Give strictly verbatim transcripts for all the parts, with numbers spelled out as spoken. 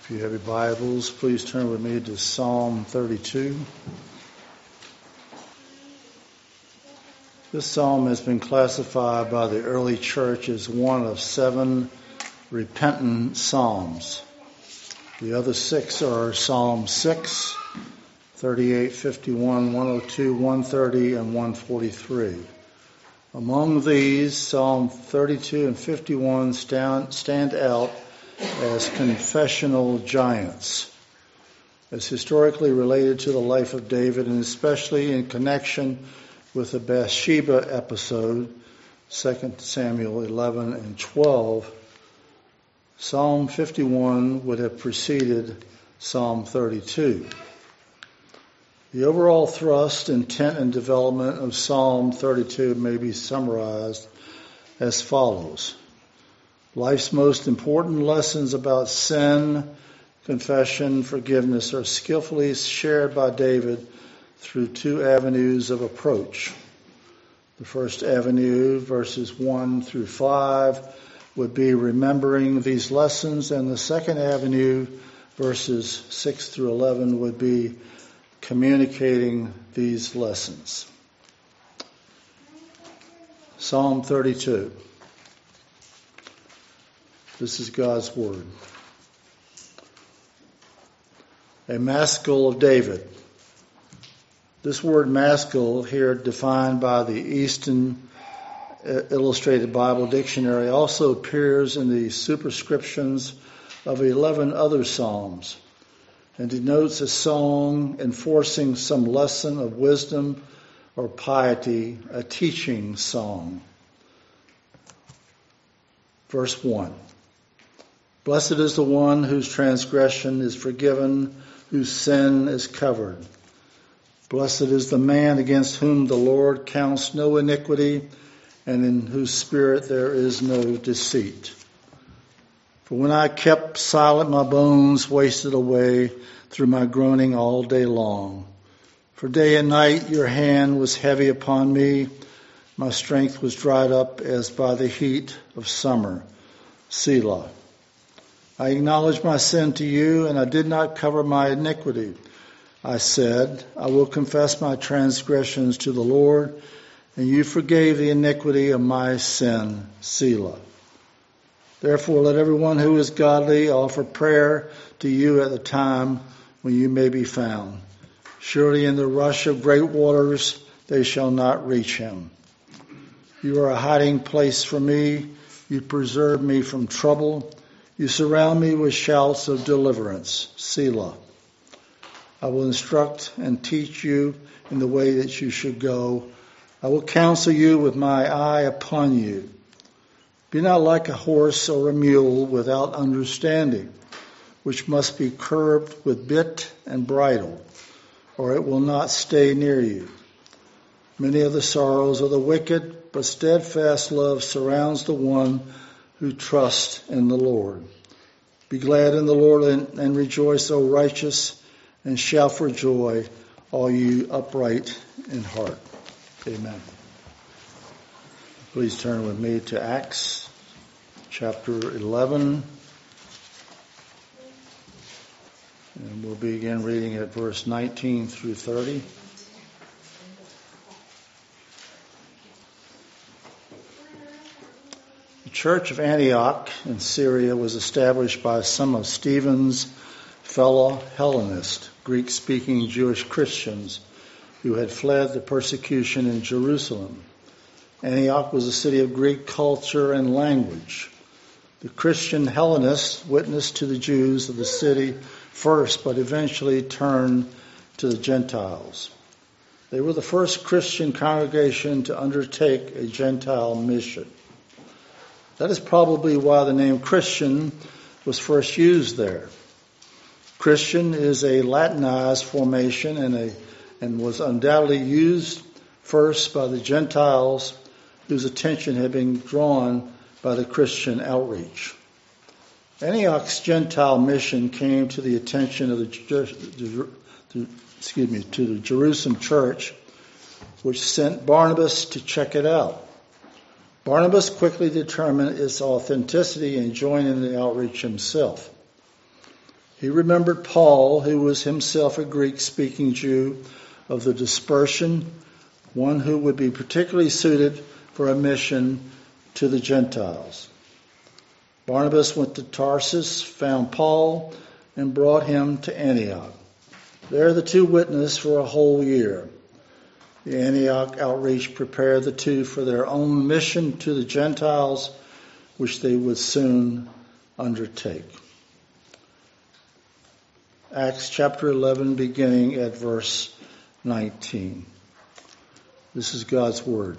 If you have your Bibles, please turn with me to Psalm thirty-two. This psalm has been classified by the early church as one of seven repentant psalms. The other six are Psalm six, thirty-eight, fifty-one, one oh two, one thirty, and one forty-three. Among these, Psalm thirty-two and fifty-one stand, stand out as confessional giants, as historically related to the life of David, and especially in connection with the Bathsheba episode, Second Samuel eleven and twelve. Psalm fifty-one would have preceded Psalm thirty-two. The overall thrust, intent, and development of Psalm thirty-two may be summarized as follows. Life's most important lessons about sin, confession, forgiveness are skillfully shared by David through two avenues of approach. The first avenue, verses one through five, would be remembering these lessons, and the second avenue, verses six through eleven, would be communicating these lessons. Psalm thirty-two. This is God's word. A maskil of David. This word maskil, here defined by the Easton Illustrated Bible Dictionary, also appears in the superscriptions of eleven other psalms and denotes a song enforcing some lesson of wisdom or piety, a teaching song. Verse one. Blessed is the one whose transgression is forgiven, whose sin is covered. Blessed is the man against whom the Lord counts no iniquity, and in whose spirit there is no deceit. For when I kept silent, my bones wasted away through my groaning all day long. For day and night your hand was heavy upon me. My strength was dried up as by the heat of summer. Selah. I acknowledged my sin to you, and I did not cover my iniquity. I said, I will confess my transgressions to the Lord, and you forgave the iniquity of my sin. Selah. Therefore, let everyone who is godly offer prayer to you at the time when you may be found. Surely in the rush of great waters they shall not reach him. You are a hiding place for me. You preserve me from trouble. You surround me with shouts of deliverance. Selah. I will instruct and teach you in the way that you should go. I will counsel you with my eye upon you. Be not like a horse or a mule without understanding, which must be curbed with bit and bridle, or it will not stay near you. Many are the sorrows of the wicked, but steadfast love surrounds the one who trusts in the Lord. Be glad in the Lord and, and rejoice, O righteous, and shout for joy, all you upright in heart. Amen. Please turn with me to Acts chapter eleven. And we'll begin reading at verse nineteen through thirty. The church of Antioch in Syria was established by some of Stephen's fellow Hellenists, Greek-speaking Jewish Christians who had fled the persecution in Jerusalem. Antioch was a city of Greek culture and language. The Christian Hellenists witnessed to the Jews of the city first, but eventually turned to the Gentiles. They were the first Christian congregation to undertake a Gentile mission. That is probably why the name Christian was first used there. Christian is a Latinized formation and a and was undoubtedly used first by the Gentiles whose attention had been drawn by the Christian outreach. Antioch's Gentile mission came to the attention of the, excuse me, to the Jerusalem church, which sent Barnabas to check it out. Barnabas quickly determined its authenticity and joined in the outreach himself. He remembered Paul, who was himself a Greek-speaking Jew of the dispersion, one who would be particularly suited for a mission to the Gentiles. Barnabas went to Tarsus, found Paul, and brought him to Antioch. There the two witnessed for a whole year. The Antioch outreach prepared the two for their own mission to the Gentiles, which they would soon undertake. Acts chapter eleven, beginning at verse nineteen. This is God's word.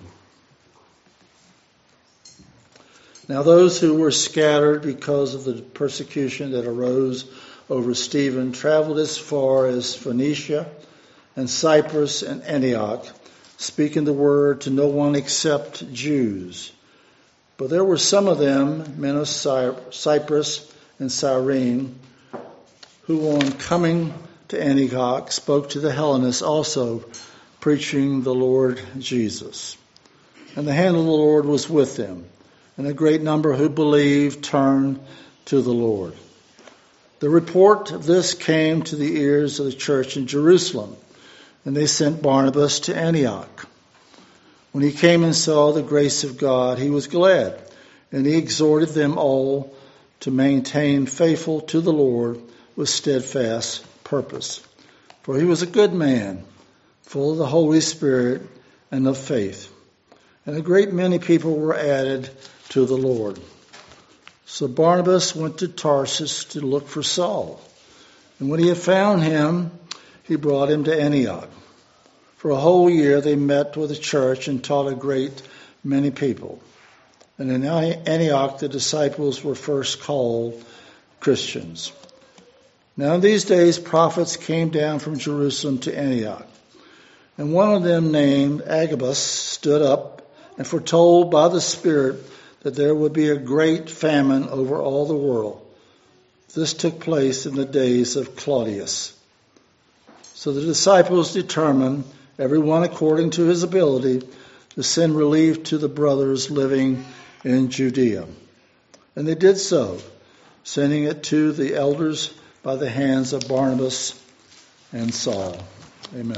Now those who were scattered because of the persecution that arose over Stephen traveled as far as Phoenicia and Cyprus and Antioch, speaking the word to no one except Jews. But there were some of them, men of Cyprus and Cyrene, who on coming to Antioch spoke to the Hellenists also, preaching the Lord Jesus. And the hand of the Lord was with them, and a great number who believed turned to the Lord. The report of this came to the ears of the church in Jerusalem, and they sent Barnabas to Antioch. When he came and saw the grace of God, he was glad, and he exhorted them all to maintain faithful to the Lord with steadfast purpose. For he was a good man, full of the Holy Spirit and of faith. And a great many people were added to the Lord. So Barnabas went to Tarsus to look for Saul. And when he had found him, he brought him to Antioch. For a whole year they met with the church and taught a great many people. And in Antioch the disciples were first called Christians. Now in these days prophets came down from Jerusalem to Antioch. And one of them, named Agabus, stood up and foretold by the Spirit that there would be a great famine over all the world. This took place in the days of Claudius. So the disciples determined, everyone according to his ability, to send relief to the brothers living in Judea. And they did so, sending it to the elders by the hands of Barnabas and Saul. Amen.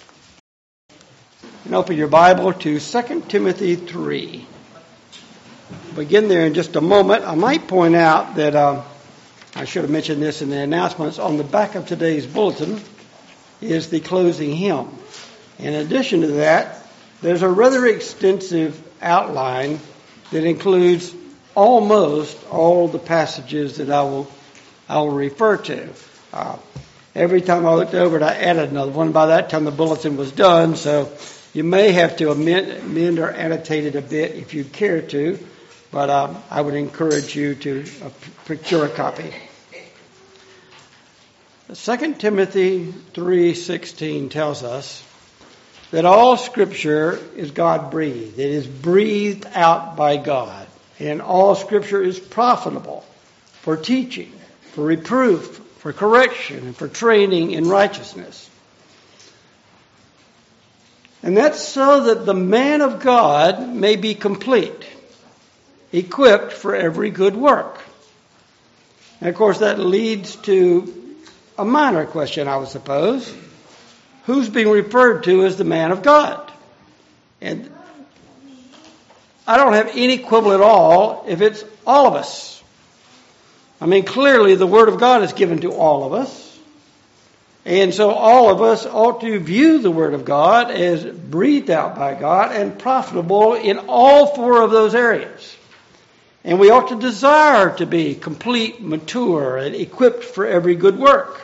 And open your Bible to Second Timothy three. We'll begin there in just a moment. I might point out that uh, I should have mentioned this in the announcements. On the back of today's bulletin is the closing hymn. In addition to that, there's a rather extensive outline that includes almost all the passages that I will I will refer to. Uh, every time I looked over it, I added another one. By that time, the bulletin was done, so you may have to amend, amend or annotate it a bit if you care to, but um, I would encourage you to uh, procure a copy. Second Timothy three sixteen tells us that all Scripture is God-breathed. It is breathed out by God. And all Scripture is profitable for teaching, for reproof, for correction, and for training in righteousness. And that's so that the man of God may be complete, equipped for every good work. And of course that leads to a minor question, I would suppose. Who's being referred to as the man of God? And I don't have any quibble at all if it's all of us. I mean, clearly the Word of God is given to all of us. And so all of us ought to view the Word of God as breathed out by God and profitable in all four of those areas. And we ought to desire to be complete, mature, and equipped for every good work.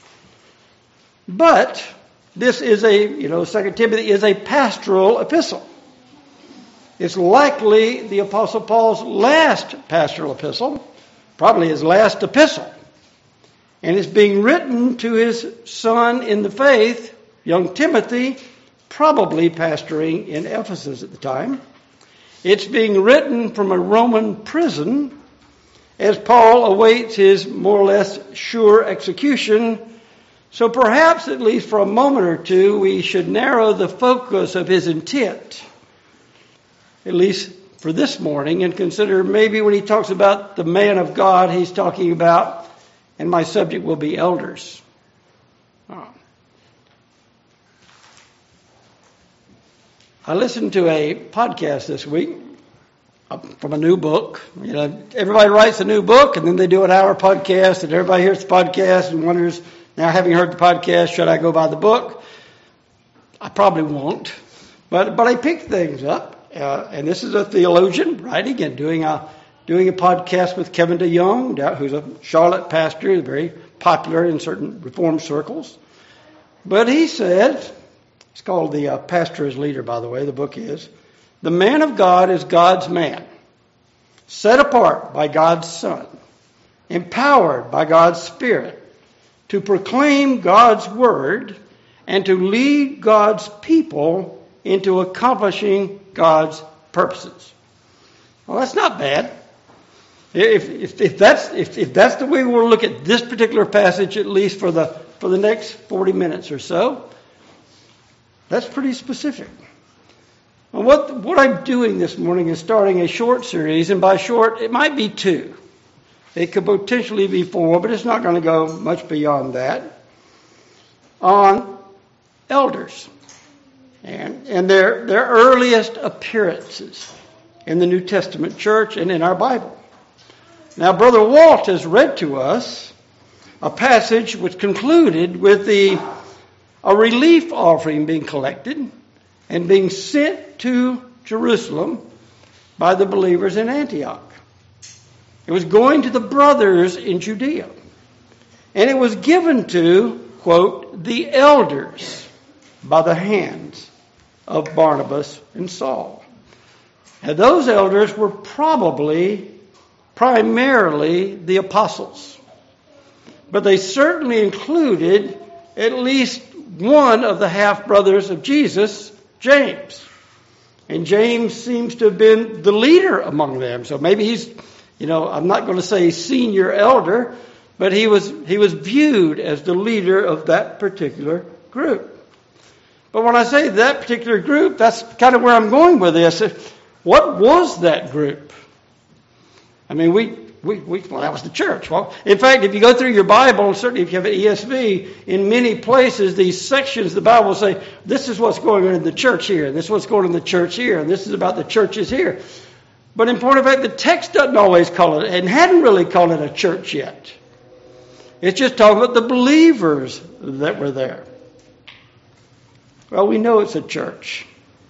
But this is a, you know, Second Timothy is a pastoral epistle. It's likely the Apostle Paul's last pastoral epistle, probably his last epistle. And it's being written to his son in the faith, young Timothy, probably pastoring in Ephesus at the time. It's being written from a Roman prison as Paul awaits his more or less sure execution. So perhaps, at least for a moment or two, we should narrow the focus of his intent, at least for this morning, and consider maybe when he talks about the man of God, he's talking about and my subject will be elders. Oh. I listened to a podcast this week from a new book. You know, everybody writes a new book, and then they do an hour podcast, and everybody hears the podcast and wonders, now having heard the podcast, should I go buy the book? I probably won't. But but I picked things up, uh, and this is a theologian, right? Again, doing a doing a podcast with Kevin DeYoung, who's a Charlotte pastor, very popular in certain Reformed circles. But he said, it's called The uh, Pastor as Leader, by the way, the book is, the man of God is God's man, set apart by God's Son, empowered by God's Spirit to proclaim God's Word and to lead God's people into accomplishing God's purposes. Well, that's not bad. If, if, if that's if, if that's the way we'll look at this particular passage, at least for the for the next forty minutes or so, that's pretty specific. Well, what what I'm doing this morning is starting a short series, and by short, it might be two. It could potentially be four, but it's not going to go much beyond that. On elders and and their their earliest appearances in the New Testament church and in our Bible. Now, Brother Walt has read to us a passage which concluded with the a relief offering being collected and being sent to Jerusalem by the believers in Antioch. It was going to the brothers in Judea. And it was given to, quote, the elders by the hands of Barnabas and Saul. And those elders were probably primarily the apostles. But they certainly included at least one of the half-brothers of Jesus, James. And James seems to have been the leader among them. So maybe he's, you know, I'm not going to say senior elder, but he was he was viewed as the leader of that particular group. But when I say that particular group, that's kind of where I'm going with this. What was that group? I mean, we, we, we, well, that was the church. Well, in fact, if you go through your Bible, and certainly if you have an E S V, in many places, these sections of the Bible will say, this is what's going on in the church here, and this is what's going on in the church here, and this is about the churches here. But in point of fact, the text doesn't always call it, and hadn't really called it a church yet. It's just talking about the believers that were there. Well, we know it's a church.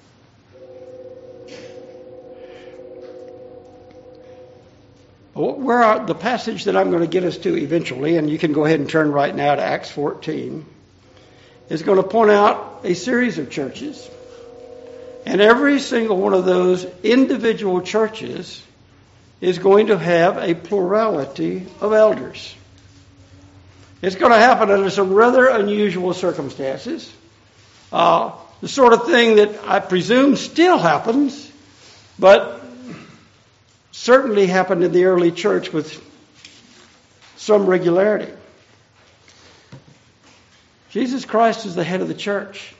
Where are, the passage that I'm going to get us to eventually, and you can go ahead and turn right now to Acts fourteen, is going to point out a series of churches. And every single one of those individual churches is going to have a plurality of elders. It's going to happen under some rather unusual circumstances. Uh, the sort of thing that I presume still happens, but certainly happened in the early church with some regularity. Jesus Christ is the head of the church.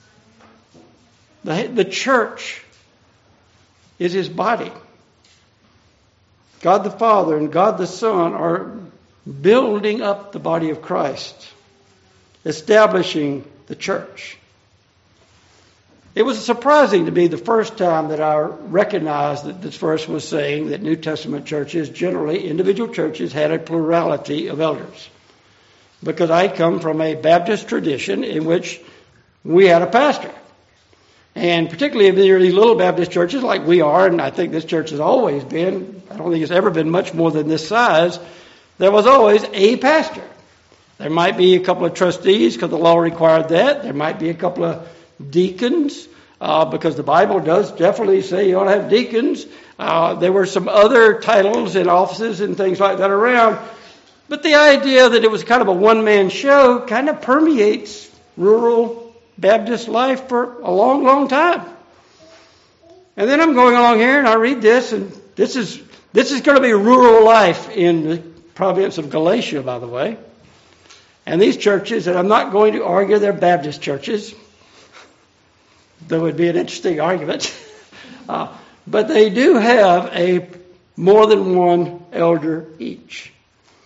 The, the church is his body. God the Father and God the Son are building up the body of Christ, establishing the church. It was surprising to me the first time that I recognized that this verse was saying that New Testament churches, generally individual churches, had a plurality of elders. Because I come from a Baptist tradition in which we had a pastor. And particularly in the early little Baptist churches like we are, and I think this church has always been, I don't think it's ever been much more than this size, there was always a pastor. There might be a couple of trustees because the law required that. There might be a couple of deacons, uh, because the Bible does definitely say you ought to have deacons. Uh, there were some other titles and offices and things like that around. But the idea that it was kind of a one-man show kind of permeates rural Baptist life for a long, long time. And then I'm going along here and I read this, and this is this is going to be rural life in the province of Galatia, by the way. And these churches, and I'm not going to argue they're Baptist churches, that would be an interesting argument. uh, but they do have a more than one elder each.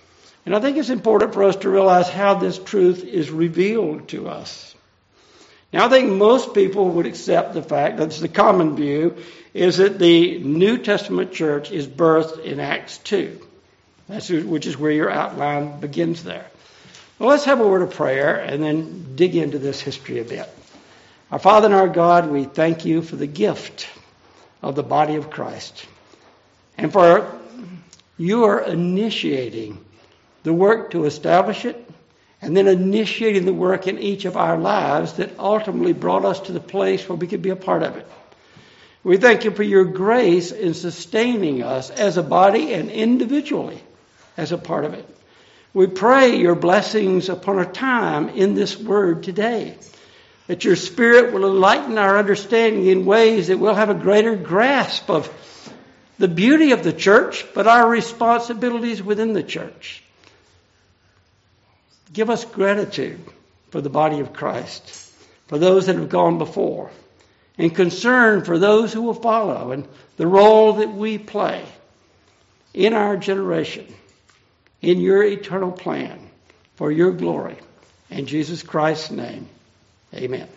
And I think it's important for us to realize how this truth is revealed to us. Now, I think most people would accept the fact, that's the common view, is that the New Testament church is birthed in Acts two, that's, which is where your outline begins there. Well, let's have a word of prayer and then dig into this history a bit. Our Father and our God, we thank you for the gift of the body of Christ. And for you are initiating the work to establish it, and then initiating the work in each of our lives that ultimately brought us to the place where we could be a part of it. We thank you for your grace in sustaining us as a body and individually as a part of it. We pray your blessings upon our time in this word today, that your Spirit will enlighten our understanding in ways that we'll have a greater grasp of the beauty of the church, but our responsibilities within the church. Give us gratitude for the body of Christ, for those that have gone before, and concern for those who will follow, and the role that we play in our generation, in your eternal plan, for your glory. In Jesus Christ's name, amen.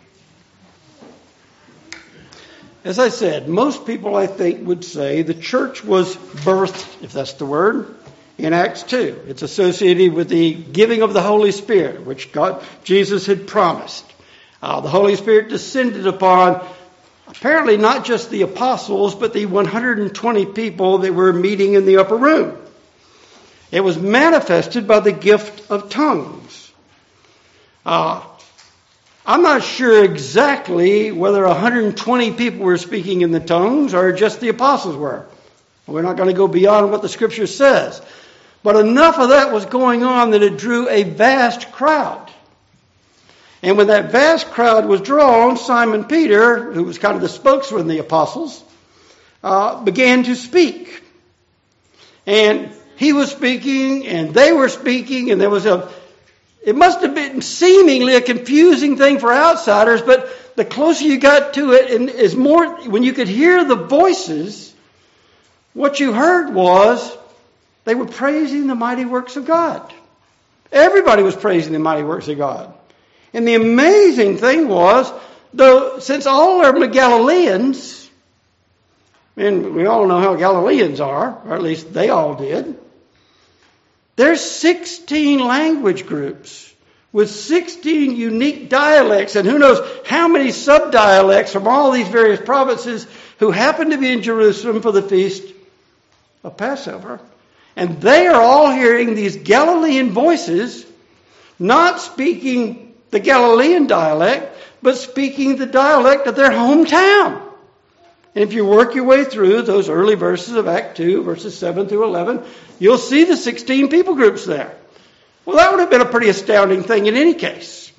As I said, most people, I think, would say the church was birthed, if that's the word, in Acts two. It's associated with the giving of the Holy Spirit, which God, Jesus had promised. Uh, the Holy Spirit descended upon apparently not just the apostles, but the one hundred twenty people that were meeting in the upper room. It was manifested by the gift of tongues. Uh, I'm not sure exactly whether one hundred twenty people were speaking in the tongues or just the apostles were. We're not going to go beyond what the Scripture says. But enough of that was going on that it drew a vast crowd. And when that vast crowd was drawn, Simon Peter, who was kind of the spokesman of the apostles, uh, began to speak. And he was speaking, and they were speaking, and there was a, it must have been seemingly a confusing thing for outsiders, but the closer you got to it, and is more, when you could hear the voices, what you heard was they were praising the mighty works of God. Everybody was praising the mighty works of God. And the amazing thing was, though, since all of them are Galileans, and we all know how Galileans are, or at least they all did, there's sixteen language groups with sixteen unique dialects, and who knows how many subdialects from all these various provinces who happen to be in Jerusalem for the feast of Passover. And they are all hearing these Galilean voices, not speaking the Galilean dialect, but speaking the dialect of their hometown. And if you work your way through those early verses of Act two, verses seven through eleven, you'll see the sixteen people groups there. Well, that would have been a pretty astounding thing in any case.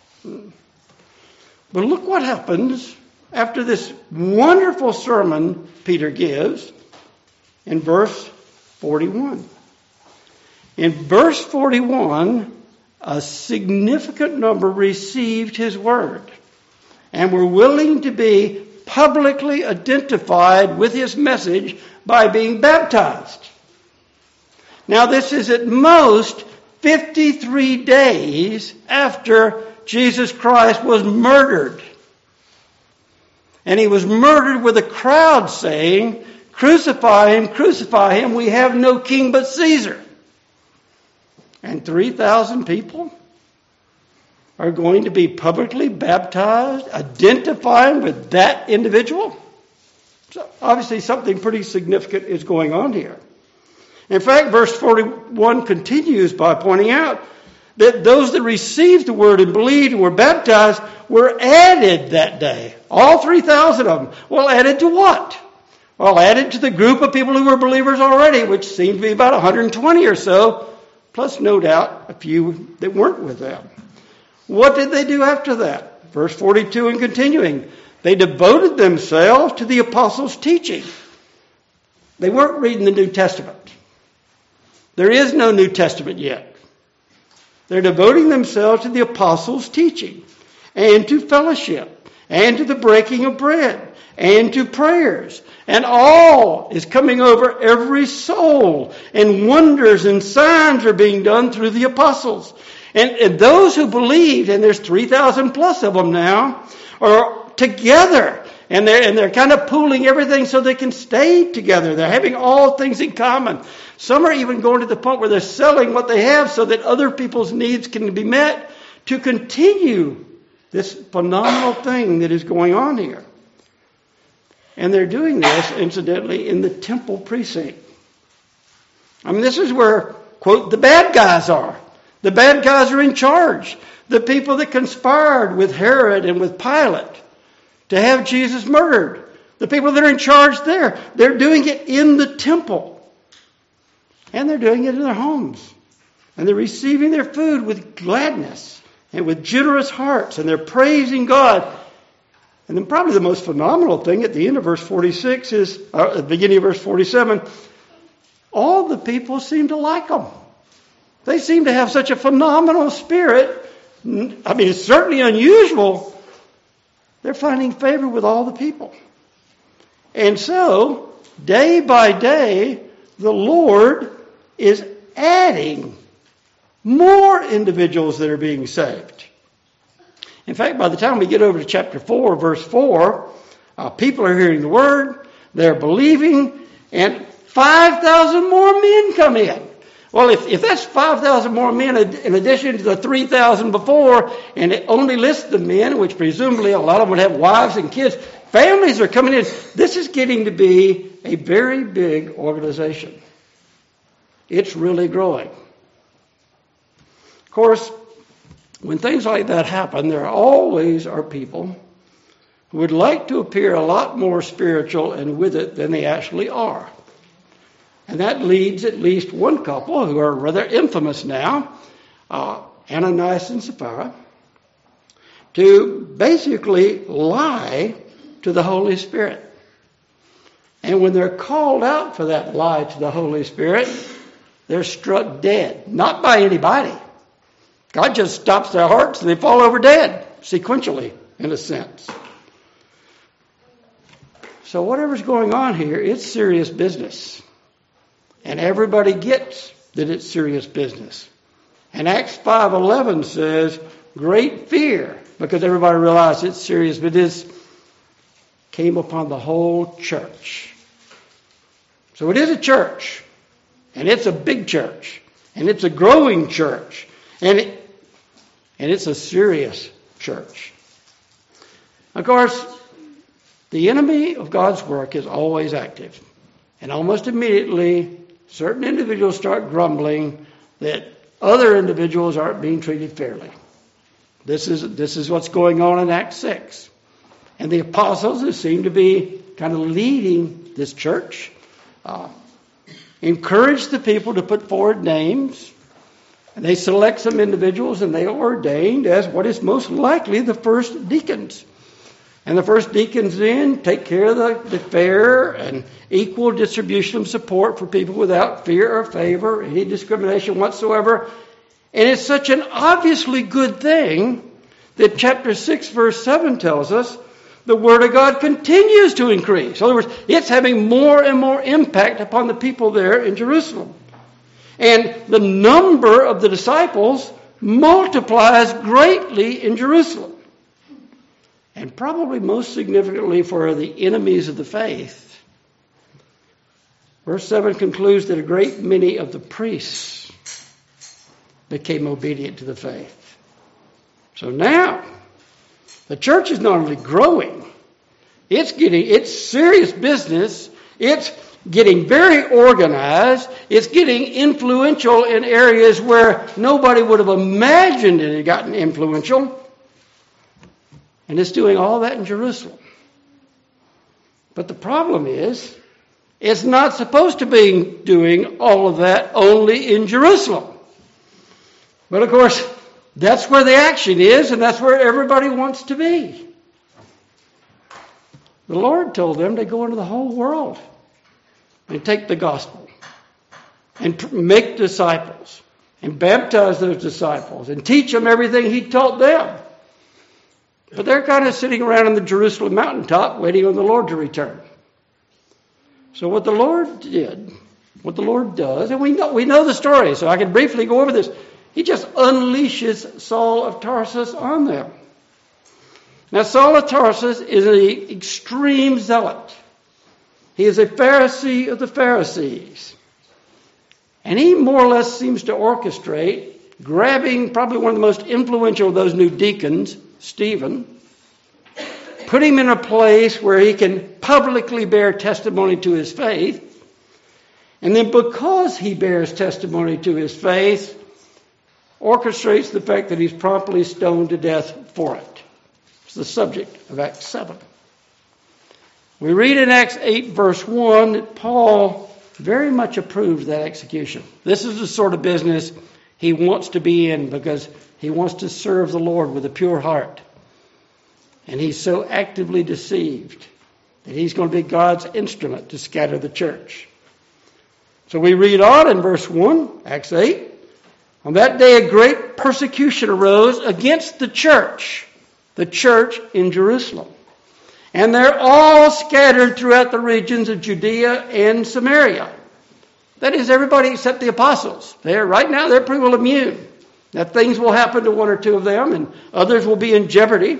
But look what happens after this wonderful sermon Peter gives in verse forty-one. In verse forty-one, a significant number received his word and were willing to be publicly identified with his message by being baptized. Now, this is at most fifty-three days after Jesus Christ was murdered. And he was murdered with a crowd saying, "Crucify him, crucify him, we have no king but Caesar." And three thousand people are going to be publicly baptized, identifying with that individual. So obviously something pretty significant is going on here. In fact, verse forty-one continues by pointing out that those that received the word and believed and were baptized were added that day. All three thousand of them. Well, added to what? Well, added to the group of people who were believers already, which seemed to be about one hundred twenty or so, plus no doubt a few that weren't with them. What did they do after that? Verse forty-two and continuing. They devoted themselves to the apostles' teaching. They weren't reading the New Testament. There is no New Testament yet. They're devoting themselves to the apostles' teaching and to fellowship and to the breaking of bread, and to prayers. And all is coming over every soul, and wonders and signs are being done through the apostles. And, and those who believed, and there's three thousand plus of them now, are together. And they're, and they're kind of pooling everything so they can stay together. They're having all things in common. Some are even going to the point where they're selling what they have so that other people's needs can be met to continue this phenomenal thing that is going on here. And they're doing this, incidentally, in the temple precinct. I mean, this is where, quote, the bad guys are. The bad guys are in charge. The people that conspired with Herod and with Pilate to have Jesus murdered. The people that are in charge there. They're doing it in the temple. And they're doing it in their homes. And they're receiving their food with gladness and with generous hearts. And they're praising God. And then probably the most phenomenal thing at the end of verse forty-six is, uh, at the beginning of verse forty-seven, all the people seem to like them. They seem to have such a phenomenal spirit. I mean, it's certainly unusual. They're finding favor with all the people. And so, day by day, the Lord is adding more individuals that are being saved. In fact, by the time we get over to chapter four, verse four, uh, people are hearing the word, they're believing, and five thousand more men come in. Well, if, if that's five thousand more men in addition to the three thousand before, and it only lists the men, which presumably a lot of them would have wives and kids, families are coming in. This is getting to be a very big organization. It's really growing. Of course, when things like that happen, there always are people who would like to appear a lot more spiritual and with it than they actually are. And that leads at least one couple who are rather infamous now, uh, Ananias and Sapphira, to basically lie to the Holy Spirit. And when they're called out for that lie to the Holy Spirit, they're struck dead. Not by anybody. God just stops their hearts and they fall over dead, sequentially, in a sense. So whatever's going on here, it's serious business. And everybody gets that it's serious business. And Acts five eleven says, great fear, because everybody realized it's serious, but this came upon the whole church. So it is a church. And it's a big church. And it's a growing church. And it, and it's a serious church. Of course, the enemy of God's work is always active. And almost immediately, certain individuals start grumbling that other individuals aren't being treated fairly. This is, this is what's going on in Acts six. And the apostles, who seem to be kind of leading this church, uh, encourage the people to put forward names. And they select some individuals and they are ordained as what is most likely the first deacons. And the first deacons then take care of the, the fair and equal distribution of support for people without fear or favor, any discrimination whatsoever. And it's such an obviously good thing that chapter six, verse seven tells us the Word of God continues to increase. In other words, it's having more and more impact upon the people there in Jerusalem. And the number of the disciples multiplies greatly in Jerusalem. And probably most significantly for the enemies of the faith. Verse seven concludes that a great many of the priests became obedient to the faith. So now, the church is not only growing, it's getting, it's serious business, it's getting very organized, it's getting influential in areas where nobody would have imagined it had gotten influential. And it's doing all that in Jerusalem. But the problem is, it's not supposed to be doing all of that only in Jerusalem. But of course, that's where the action is, and that's where everybody wants to be. The Lord told them to go into the whole world and take the gospel and make disciples and baptize those disciples and teach them everything He taught them. But they're kind of sitting around on the Jerusalem mountaintop waiting on the Lord to return. So what the Lord did, what the Lord does, and we know, we know the story, so I can briefly go over this. He just unleashes Saul of Tarsus on them. Now Saul of Tarsus is an extreme zealot. He is a Pharisee of the Pharisees. And he more or less seems to orchestrate grabbing probably one of the most influential of those new deacons, Stephen, put him in a place where he can publicly bear testimony to his faith. And then because he bears testimony to his faith, orchestrates the fact that he's promptly stoned to death for it. It's the subject of Acts seven. We read in Acts eight verse one that Paul very much approved that execution. This is the sort of business he wants to be in because he wants to serve the Lord with a pure heart. And he's so actively deceived that he's going to be God's instrument to scatter the church. So we read on in verse one, Acts eight. On that day a great persecution arose against the church, the church in Jerusalem. And they're all scattered throughout the regions of Judea and Samaria. That is, everybody except the apostles. They're right now, they're pretty well immune. Now things will happen to one or two of them, and others will be in jeopardy.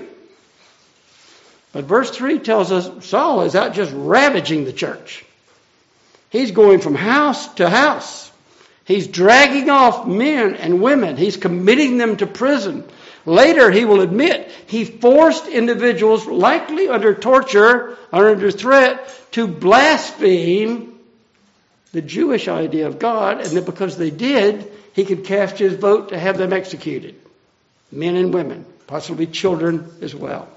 But verse three tells us Saul is out just ravaging the church. He's going from house to house. He's dragging off men and women. He's committing them to prison. Later, he will admit he forced individuals, likely under torture or under threat, to blaspheme the Jewish idea of God, and that because they did, he could cast his vote to have them executed. Men and women, possibly children as well.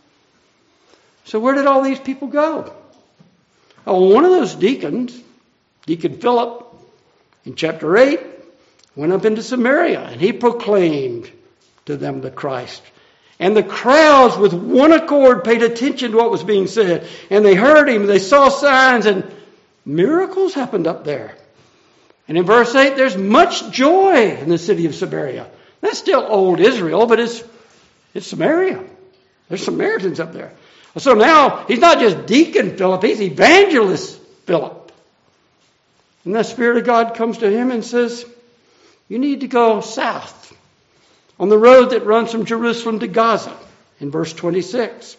So where did all these people go? Oh, one of those deacons, Deacon Philip, in chapter eight, went up into Samaria, and he proclaimed to them the Christ. And the crowds with one accord paid attention to what was being said. And they heard him, they saw signs, and miracles happened up there. And in verse eight, there's much joy in the city of Samaria. That's still old Israel, but it's, it's Samaria. There's Samaritans up there. So now, he's not just Deacon Philip, he's Evangelist Philip. And the Spirit of God comes to him and says, you need to go south on the road that runs from Jerusalem to Gaza, in verse twenty-six.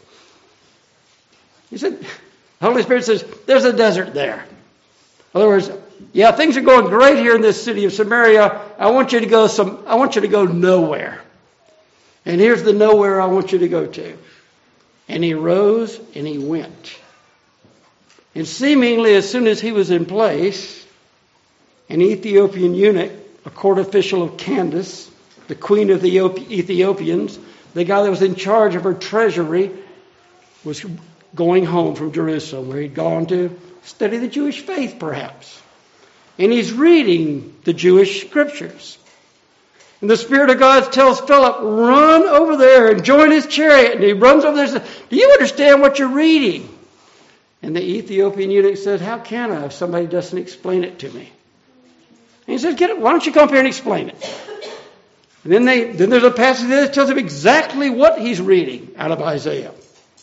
He said, the Holy Spirit says, there's a desert there. In other words, yeah, things are going great here in this city of Samaria. I want you to go some, I want you to go nowhere. And here's the nowhere I want you to go to. And he rose and he went. And seemingly as soon as he was in place, an Ethiopian eunuch, a court official of Candace, the queen of the Ethiopians, the guy that was in charge of her treasury, was going home from Jerusalem, where he'd gone to study the Jewish faith, perhaps. And he's reading the Jewish scriptures. And the Spirit of God tells Philip, run over there and join his chariot. And he runs over there and says, do you understand what you're reading? And the Ethiopian eunuch said, how can I if somebody doesn't explain it to me? And he said, Get it, why don't you come up here and explain it? And then, they, then there's a passage there that tells him exactly what he's reading out of Isaiah.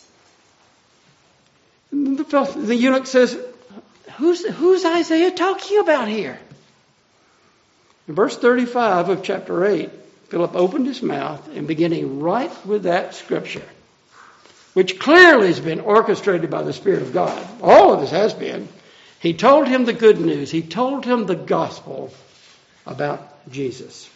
And the, the eunuch says, who's, who's Isaiah talking about here? In verse thirty-five of chapter eight, Philip opened his mouth and beginning right with that scripture, which clearly has been orchestrated by the Spirit of God. All of this has been. He told him the good news. He told him the gospel about Jesus.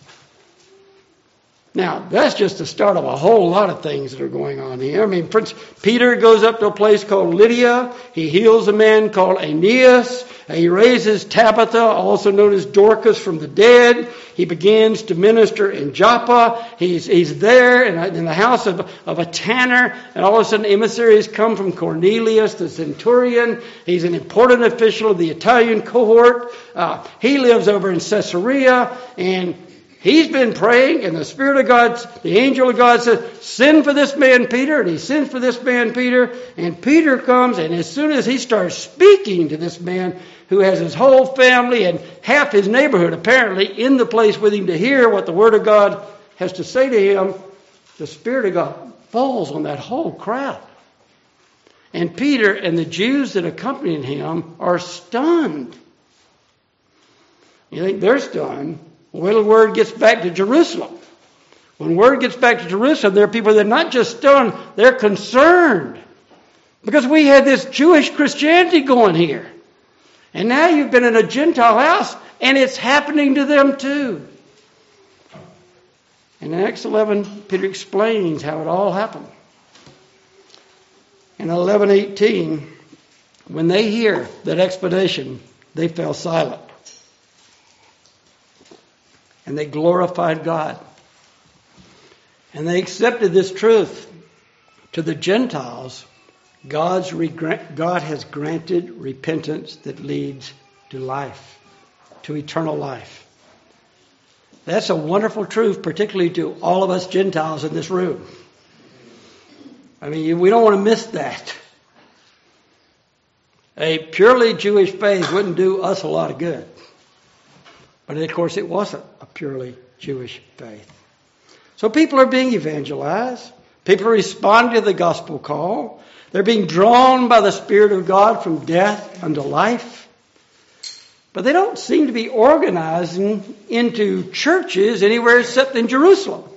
Now, that's just the start of a whole lot of things that are going on here. I mean, Prince Peter goes up to a place called Lydia. He heals a man called Aeneas. He raises Tabitha, also known as Dorcas, from the dead. He begins to minister in Joppa. He's, he's there in, in the house of, of a tanner. And all of a sudden, emissaries come from Cornelius, the centurion. He's an important official of the Italian cohort. Uh, he lives over in Caesarea, and he's been praying, and the Spirit of God, the angel of God says, send for this man Peter. And he sends for this man Peter. And Peter comes, and as soon as he starts speaking to this man who has his whole family and half his neighborhood apparently in the place with him to hear what the Word of God has to say to him, the Spirit of God falls on that whole crowd. And Peter and the Jews that accompanied him are stunned. You think they're stunned? When the word gets back to Jerusalem. When word gets back to Jerusalem, there are people that are not just stunned, they're concerned. Because we had this Jewish Christianity going here. And now you've been in a Gentile house, and it's happening to them too. And in Acts eleven, Peter explains how it all happened. In eleven eighteen, when they hear that explanation, they fell silent. And they glorified God. And they accepted this truth. To the Gentiles, God's regret, God has granted repentance that leads to life, to eternal life. That's a wonderful truth, particularly to all of us Gentiles in this room. I mean, we don't want to miss that. A purely Jewish faith wouldn't do us a lot of good. But of course, it wasn't a purely Jewish faith. So people are being evangelized. People are responding to the gospel call. They're being drawn by the Spirit of God from death unto life. But they don't seem to be organizing into churches anywhere except in Jerusalem.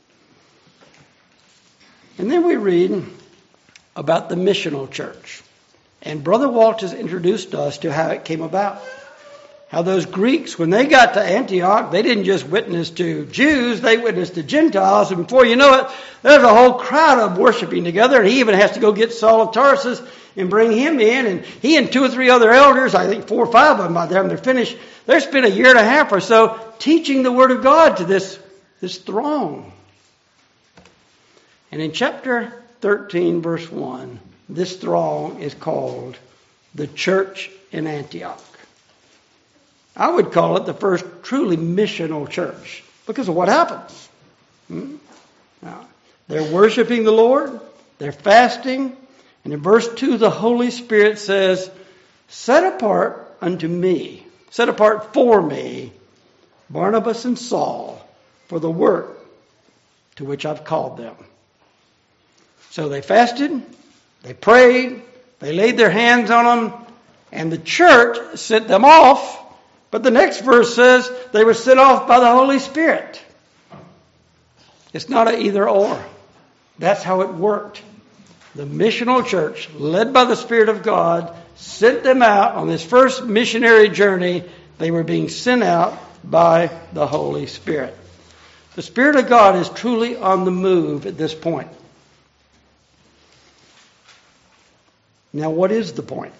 And then we read about the missional church. And Brother Walt has introduced us to how it came about. How those Greeks, when they got to Antioch, they didn't just witness to Jews, they witnessed to Gentiles. And before you know it, there's a whole crowd of them worshiping together. And he even has to go get Saul of Tarsus and bring him in. And he and two or three other elders, I think four or five of them by the time they're finished, they spent a year and a half or so teaching the Word of God to this, this throng. And in chapter thirteen, verse one, this throng is called the church in Antioch. I would call it the first truly missional church because of what happens. Hmm? Now, they're worshiping the Lord. They're fasting. And in verse two, the Holy Spirit says, set apart unto me, set apart for me, Barnabas and Saul, for the work to which I've called them. So they fasted, they prayed, they laid their hands on them, and the church sent them off. But the next verse says they were sent off by the Holy Spirit. It's not an either or. That's how it worked. The missional church, led by the Spirit of God, sent them out on this first missionary journey. They were being sent out by the Holy Spirit. The Spirit of God is truly on the move at this point. Now, what is the point?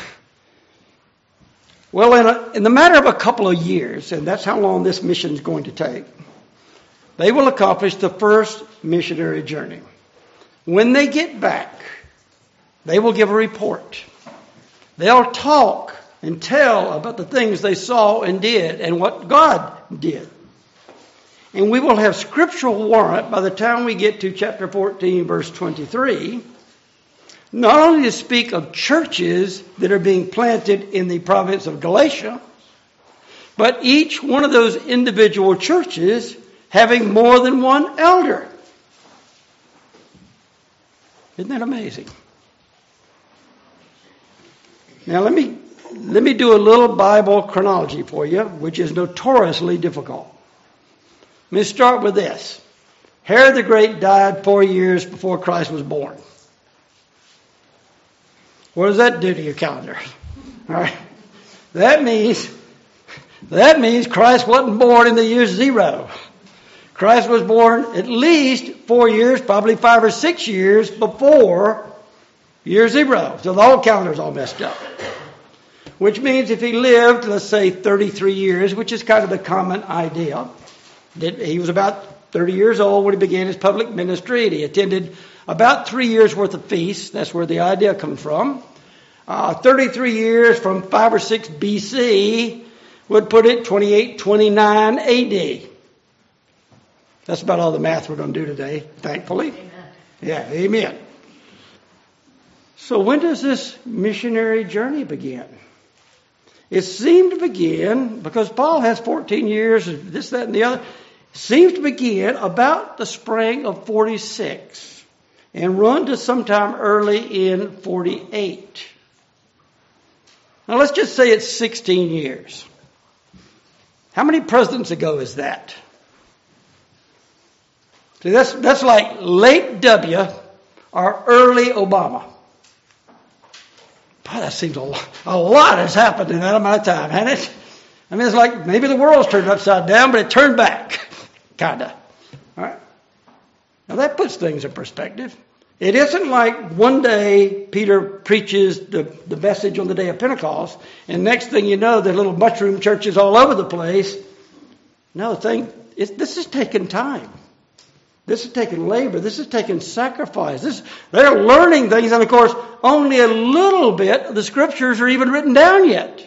Well, in, a, in the matter of a couple of years, and that's how long this mission is going to take, they will accomplish the first missionary journey. When they get back, they will give a report. They'll talk and tell about the things they saw and did and what God did. And we will have scriptural warrant by the time we get to chapter fourteen, verse twenty-three, not only to speak of churches that are being planted in the province of Galatia, but each one of those individual churches having more than one elder. Isn't that amazing? Now let me let me do a little Bible chronology for you, which is notoriously difficult. Let me start with this. Herod the Great died four years before Christ was born. What does that do to your calendar? All right. That means that means Christ wasn't born in the year zero. Christ was born at least four years, probably five or six years before year zero. So the whole calendar's all messed up. Which means if he lived, let's say, thirty-three years, which is kind of the common idea, that he was about thirty years old when he began his public ministry, and he attended about three years worth of feasts. That's where the idea comes from. Uh, thirty-three years from five or six B C would put it twenty-eight, twenty-nine A D. That's about all the math we're going to do today, thankfully. Amen. Yeah, amen. So when does this missionary journey begin? It seemed to begin, because Paul has fourteen years, this, that, and the other, seems to begin about the spring of forty-six. and run to sometime early in forty-eight. Now let's just say it's sixteen years. How many presidents ago is that? See, that's, that's like late W or early Obama. Boy, that seems a lot, a lot has happened in that amount of time, hasn't it? I mean, it's like maybe the world's turned upside down, but it turned back, kind of. All right? Now that puts things in perspective. It isn't like one day Peter preaches the, the message on the day of Pentecost, and next thing you know, there are little mushroom churches all over the place. No, thing, it's, this is taking time. This is taking labor. This is taking sacrifice. This, they're learning things, and of course, only a little bit of the scriptures are even written down yet.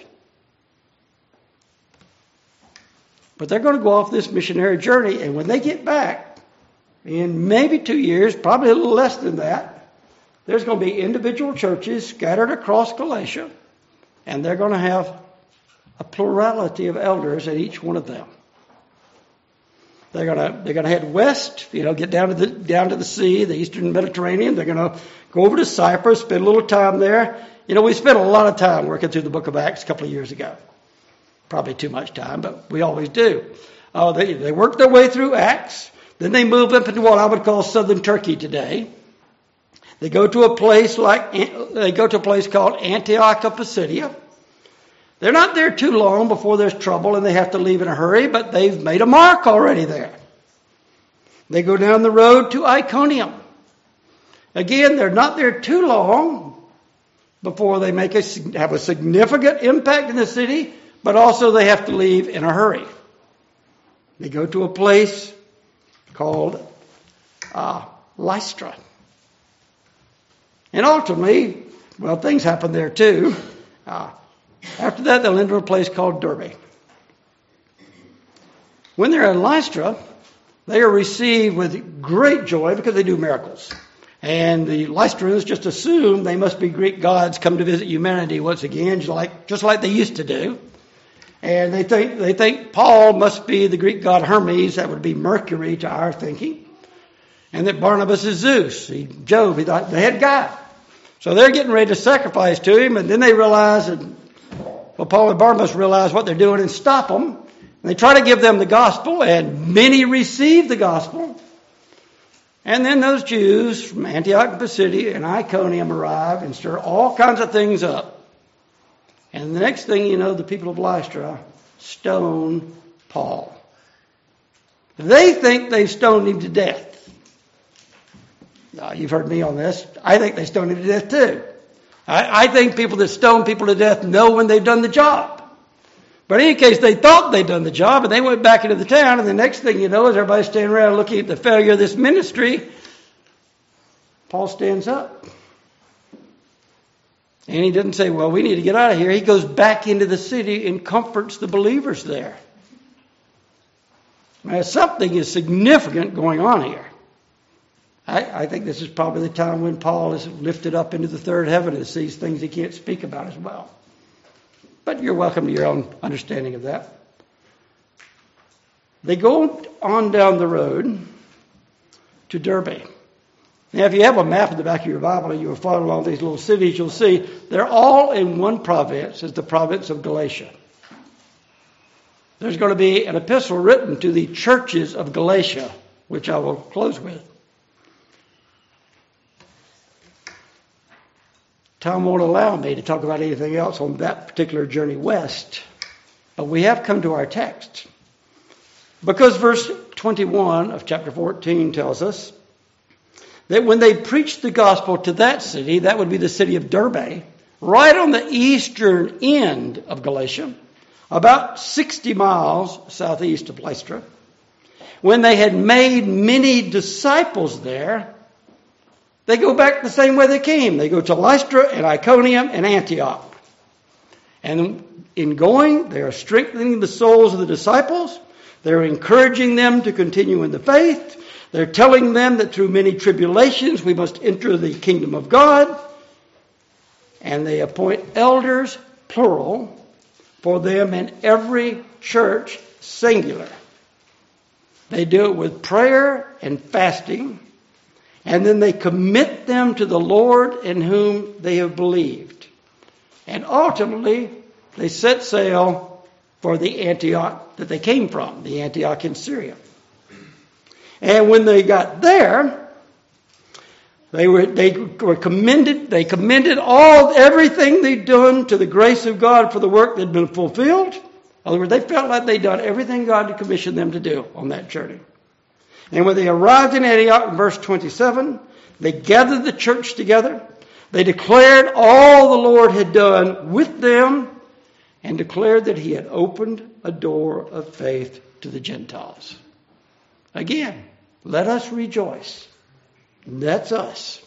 But they're going to go off this missionary journey, and when they get back, in maybe two years, probably a little less than that, there's going to be individual churches scattered across Galatia, and they're going to have a plurality of elders at each one of them. They're gonna they're gonna head west, you know, get down to the down to the sea, the eastern Mediterranean. They're gonna go over to Cyprus, spend a little time there. You know, we spent a lot of time working through the book of Acts a couple of years ago. Probably too much time, but we always do. Uh, they they work their way through Acts. Then they move up into what I would call southern Turkey today. They go to a place like they go to a place called Antioch of Pisidia. They're not there too long before there's trouble and they have to leave in a hurry, but they've made a mark already there. They go down the road to Iconium. Again, they're not there too long before they make a, have a significant impact in the city, but also they have to leave in a hurry. They go to a place called uh, Lystra. And ultimately, well, things happen there too. Uh, After that, they'll enter a place called Derbe. When they're at Lystra, they are received with great joy because they do miracles. And the Lystrans just assume they must be Greek gods come to visit humanity once again, just like, just like they used to do. And they think they think Paul must be the Greek god Hermes, that would be Mercury to our thinking. And that Barnabas is Zeus, he, Jove, he thought the head guy. So they're getting ready to sacrifice to him, and then they realize that Well, Paul and Barnabas realize what they're doing and stop them. And they try to give them the gospel, and many receive the gospel. And then those Jews from Antioch and Pisidia and Iconium arrive and stir all kinds of things up. And the next thing you know, the people of Lystra stone Paul. They think they've stoned him to death. Now, you've heard me on this. I think they stoned him to death too. I, I think people that stone people to death know when they've done the job. But in any case, they thought they'd done the job, and they went back into the town, and the next thing you know is everybody's standing around looking at the failure of this ministry. Paul stands up. And he doesn't say, well, we need to get out of here. He goes back into the city and comforts the believers there. Now, something is significant going on here. I, I think this is probably the time when Paul is lifted up into the third heaven and sees things he can't speak about as well. But you're welcome to your own understanding of that. They go on down the road to Derbe. Now, if you have a map in the back of your Bible and you will follow along these little cities, you'll see they're all in one province, it's the province of Galatia. There's going to be an epistle written to the churches of Galatia, which I will close with. Time won't allow me to talk about anything else on that particular journey west. But we have come to our text. Because verse twenty-one of chapter fourteen tells us that when they preached the gospel to that city, that would be the city of Derbe, right on the eastern end of Galatia, about sixty miles southeast of Lystra, when they had made many disciples there, they go back the same way they came. They go to Lystra and Iconium and Antioch. And in going, they are strengthening the souls of the disciples. They're encouraging them to continue in the faith. They're telling them that through many tribulations we must enter the kingdom of God. And they appoint elders, plural, for them in every church, singular. They do it with prayer and fasting. And then they commit them to the Lord in whom they have believed. And ultimately, they set sail for the Antioch that they came from, the Antioch in Syria. And when they got there, they were they were commended. They commended all everything they'd done to the grace of God for the work that had been fulfilled. In other words, they felt like they'd done everything God had commissioned them to do on that journey. And when they arrived in Antioch, in verse twenty-seven, they gathered the church together. They declared all the Lord had done with them and declared that he had opened a door of faith to the Gentiles. Again, let us rejoice. That's us.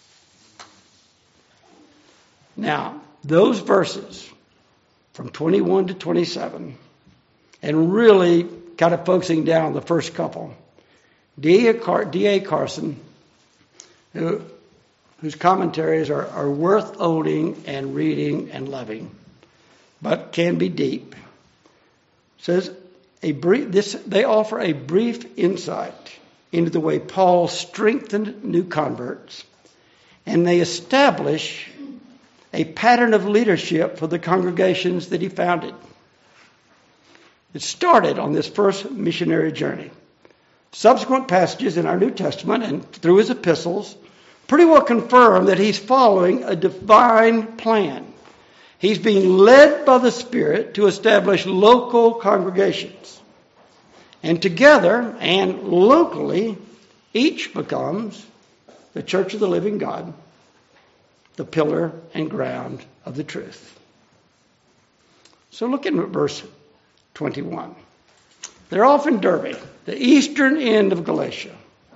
Now, those verses from twenty-one to twenty-seven, and really kind of focusing down on the first couple, D A Carson, who, whose commentaries are, are worth owning and reading and loving, but can be deep, says a brief, this, they offer a brief insight into the way Paul strengthened new converts, and they establish a pattern of leadership for the congregations that he founded. It started on this first missionary journey. Subsequent passages in our New Testament and through his epistles pretty well confirm that he's following a divine plan. He's being led by the Spirit to establish local congregations. And together and locally, each becomes the church of the living God, the pillar and ground of the truth. So look at verse twenty-one. They're off in Derbe, the eastern end of Galatia.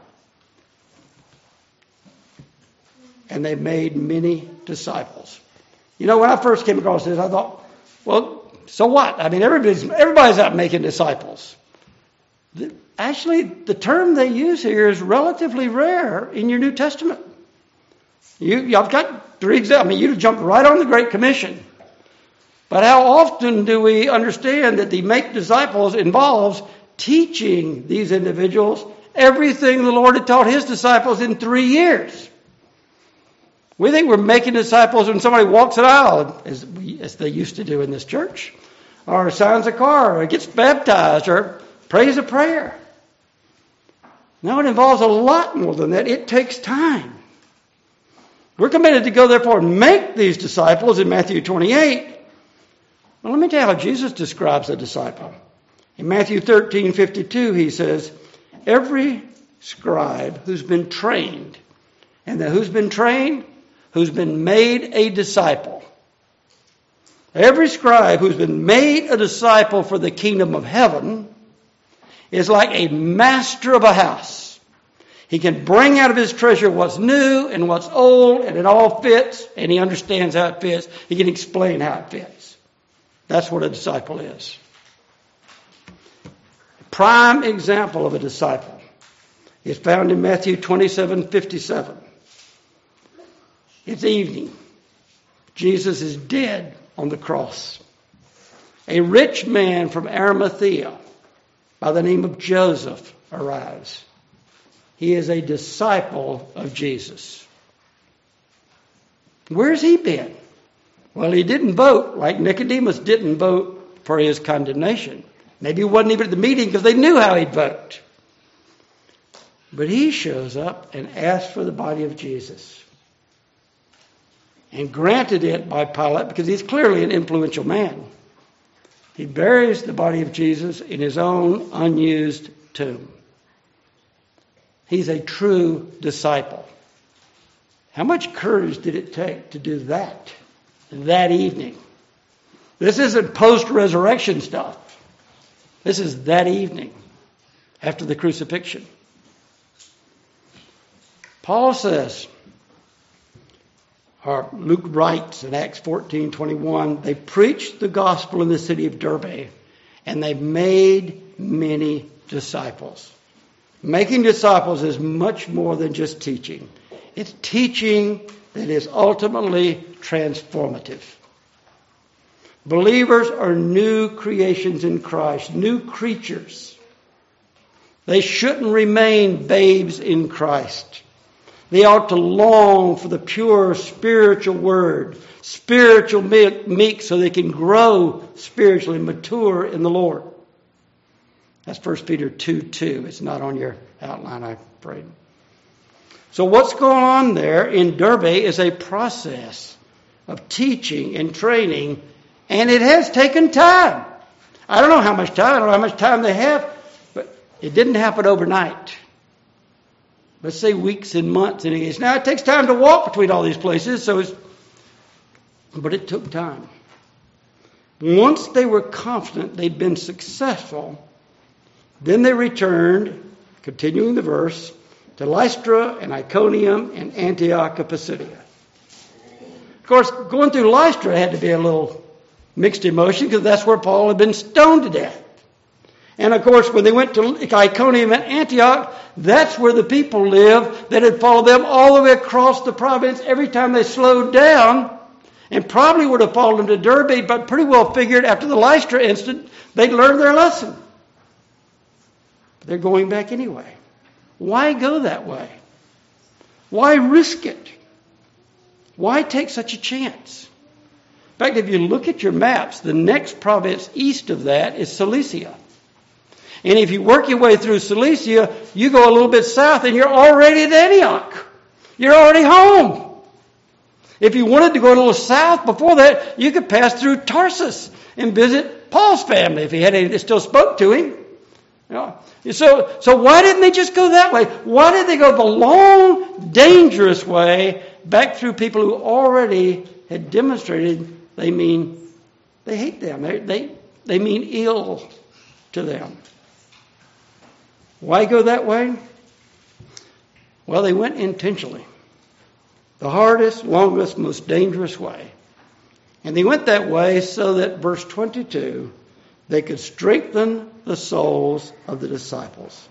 And they made many disciples. You know, when I first came across this, I thought, well, so what? I mean, everybody's, everybody's out making disciples. The, actually, the term they use here is relatively rare in your New Testament. You, I've got three examples. I mean, you jump right on the Great Commission. But how often do we understand that the make disciples involves teaching these individuals everything the Lord had taught his disciples in three years? We think we're making disciples when somebody walks an aisle, as, we, as they used to do in this church, or signs a card, or gets baptized, or prays a prayer. No, it involves a lot more than that. It takes time. We're committed to go, therefore, and make these disciples in Matthew twenty-eight. Well, let me tell you how Jesus describes a disciple. In Matthew thirteen fifty-two, he says, every scribe who's been trained, and the who's been trained, who's been made a disciple. Every scribe who's been made a disciple for the kingdom of heaven is like a master of a house. He can bring out of his treasure what's new and what's old, and it all fits, and he understands how it fits. He can explain how it fits. That's what a disciple is. A prime example of a disciple is found in Matthew twenty-seven fifty-seven. It's evening. Jesus is dead on the cross. A rich man from Arimathea by the name of Joseph arrives. He is a disciple of Jesus. Where's he been? Well, he didn't vote like Nicodemus didn't vote for his condemnation. Maybe he wasn't even at the meeting because they knew how he'd vote. But he shows up and asks for the body of Jesus. And granted it by Pilate because he's clearly an influential man. He buries the body of Jesus in his own unused tomb. He's a true disciple. How much courage did it take to do that that evening? This isn't post-resurrection stuff. This is that evening after the crucifixion. Paul says, or Luke writes in Acts fourteen twenty-one, they preached the gospel in the city of Derbe, and they made many disciples. Making disciples is much more than just teaching. It's teaching that is ultimately transformative. Believers are new creations in Christ, new creatures. They shouldn't remain babes in Christ. They ought to long for the pure spiritual word, spiritual meat, so they can grow spiritually, mature in the Lord. That's First Peter two two. It's not on your outline, I'm afraid. So what's going on there in Derbe is a process of teaching and training, and it has taken time. I don't know how much time, I don't know how much time they have, but it didn't happen overnight. Let's say weeks and months. And it now it takes time to walk between all these places, so it's, but it took time. Once they were confident they'd been successful, then they returned, continuing the verse, to Lystra and Iconium and Antioch of Pisidia. Of course, going through Lystra had to be a little mixed emotion because that's where Paul had been stoned to death. And of course, when they went to Iconium and Antioch, that's where the people lived that had followed them all the way across the province. Every time they slowed down, and probably would have followed them to Derbe, but pretty well figured after the Lystra incident, they'd learned their lesson. But they're going back anyway. Why go that way? Why risk it? Why take such a chance? In fact, if you look at your maps, the next province east of that is Cilicia. And if you work your way through Cilicia, you go a little bit south and you're already at Antioch. You're already home. If you wanted to go a little south before that, you could pass through Tarsus and visit Paul's family if he had any that still spoke to him. You know, so, so why didn't they just go that way? Why did they go the long, dangerous way back through people who already had demonstrated they mean they hate them. They, they, they mean ill to them. Why go that way? Well, they went intentionally. The hardest, longest, most dangerous way. And they went that way so that, verse twenty-two, they could strengthen the souls of the disciples.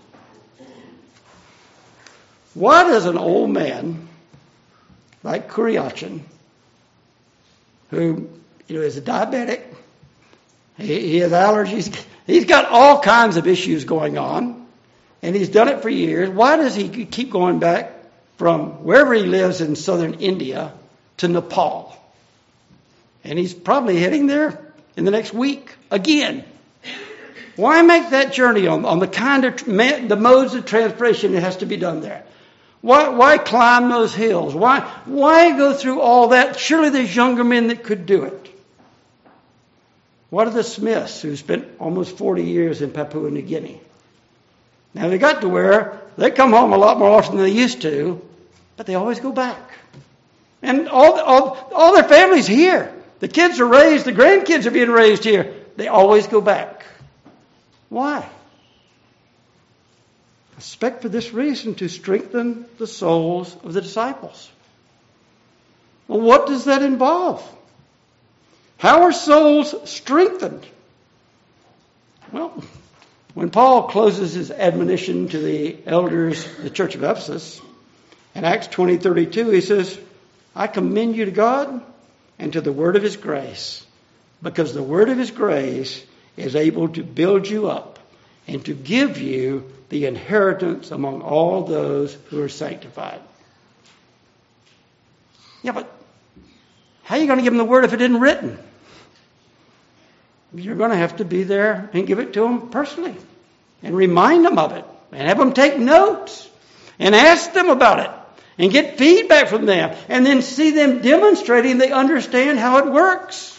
Why does an old man like Kuriachin, who you know is a diabetic, he, he has allergies, he's got all kinds of issues going on, and he's done it for years. Why does he keep going back from wherever he lives in southern India to Nepal? And he's probably heading there in the next week again. Why make that journey on, on the kind of the modes of transportation that has to be done there? Why, why climb those hills? Why, why go through all that? Surely there's younger men that could do it. What are the Smiths who spent almost forty years in Papua New Guinea? Now they got to where they come home a lot more often than they used to, but they always go back. And all, all, all their families here. The kids are raised, the grandkids are being raised here. They always go back. Why? I suspect for this reason, to strengthen the souls of the disciples. Well, what does that involve? How are souls strengthened? Well, when Paul closes his admonition to the elders of the church of Ephesus, in Acts twenty thirty-two, he says, I commend you to God and to the word of his grace, because the word of his grace is able to build you up and to give you the inheritance among all those who are sanctified. Yeah, but how are you going to give them the word if it isn't written? You're going to have to be there and give it to them personally and remind them of it and have them take notes and ask them about it and get feedback from them and then see them demonstrating they understand how it works.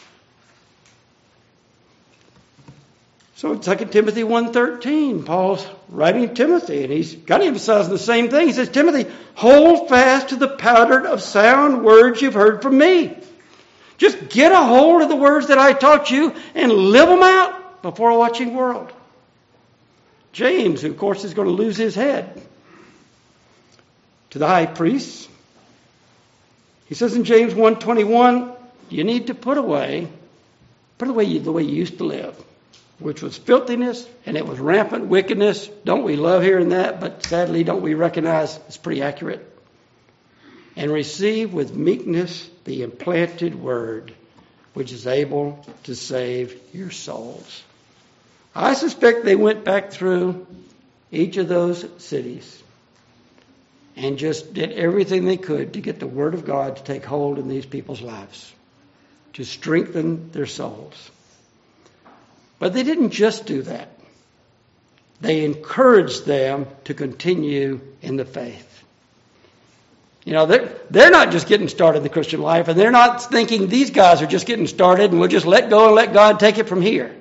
So in Second Timothy one thirteen, Paul's writing to Timothy, and he's kind of emphasizing the same thing. He says, Timothy, hold fast to the pattern of sound words you've heard from me. Just get a hold of the words that I taught you and live them out before a watching world. James, who of course is going to lose his head, to the high priests, he says in James one twenty-one, you need to put away, put away the way you used to live, which was filthiness, and it was rampant wickedness. Don't we love hearing that? But sadly, don't we recognize it's pretty accurate? And receive with meekness the implanted word, which is able to save your souls. I suspect they went back through each of those cities and just did everything they could to get the Word of God to take hold in these people's lives, to strengthen their souls. But they didn't just do that. They encouraged them to continue in the faith. You know, they're, they're not just getting started in the Christian life, and they're not thinking these guys are just getting started and we'll just let go and let God take it from here.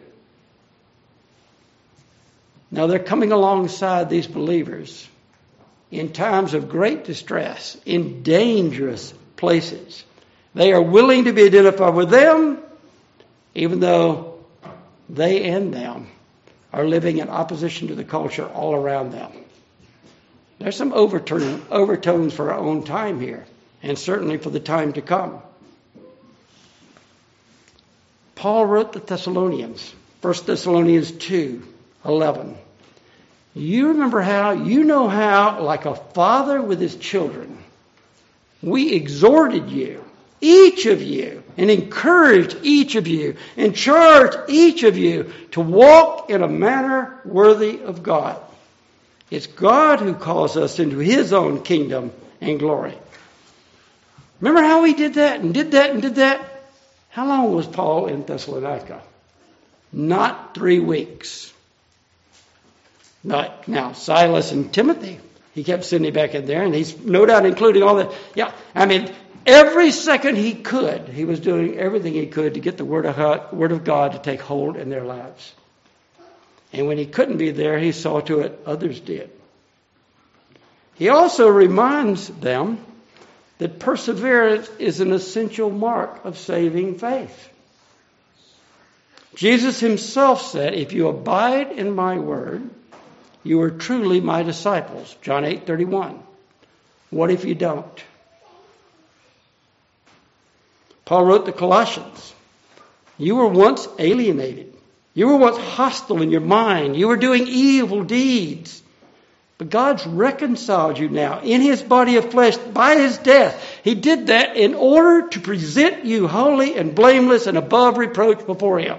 No, they're coming alongside these believers in times of great distress, in dangerous places. They are willing to be identified with them, even though they and them are living in opposition to the culture all around them. There's some overturn, overtones for our own time here, and certainly for the time to come. Paul wrote the Thessalonians, First Thessalonians two eleven. You remember how, you know how, like a father with his children, we exhorted you, each of you, and encouraged each of you, and charged each of you to walk in a manner worthy of God. It's God who calls us into His own kingdom and glory. Remember how he did that and did that and did that? How long was Paul in Thessalonica? Not three weeks. Not, now, Silas and Timothy, he kept sending back in there, and he's no doubt including all that. Yeah, I mean, every second he could, he was doing everything he could to get the Word of God, Word of God to take hold in their lives. And when he couldn't be there, he saw to it others did. He also reminds them that perseverance is an essential mark of saving faith. Jesus himself said, if you abide in my word, you are truly my disciples. John eight thirty-one. What if you don't? Paul wrote the Colossians, you were once alienated. You were once hostile in your mind. You were doing evil deeds. But God's reconciled you now in His body of flesh by His death. He did that in order to present you holy and blameless and above reproach before Him.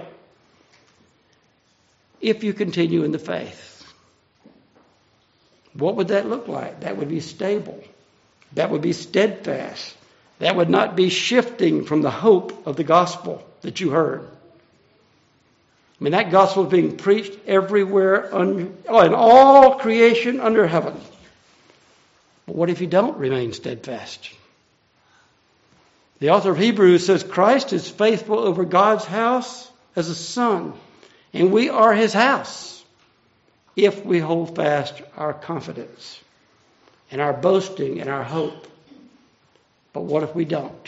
If you continue in the faith. What would that look like? That would be stable. That would be steadfast. That would not be shifting from the hope of the gospel that you heard. I mean, that gospel is being preached everywhere un, oh, in all creation under heaven. But what if you don't remain steadfast? The author of Hebrews says Christ is faithful over God's house as a son, and we are His house if we hold fast our confidence and our boasting and our hope. But what if we don't?